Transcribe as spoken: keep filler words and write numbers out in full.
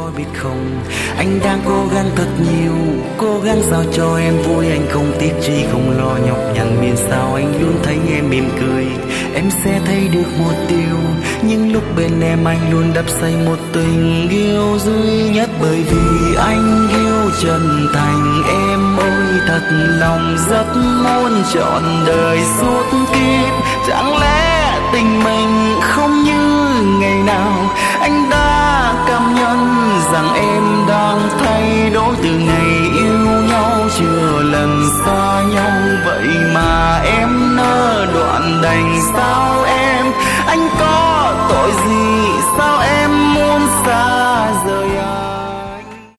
có biết không, anh đang cố gắng thật nhiều, cố gắng sao cho em vui. Anh không tiếc chi, không lo nhọc nhằn, miễn sao anh luôn thấy em mỉm cười. Em sẽ thấy được một điều, nhưng lúc bên em anh luôn đắp xây một tình yêu duy nhất. Bởi vì anh yêu chân thành em ơi, thật lòng rất muốn trọn đời suốt kiếp. Chẳng lẽ tình mình không như ngày nào, anh đã cảm nhận rằng em đang thay đổi từ ngày yêu nhau. Chưa lần sau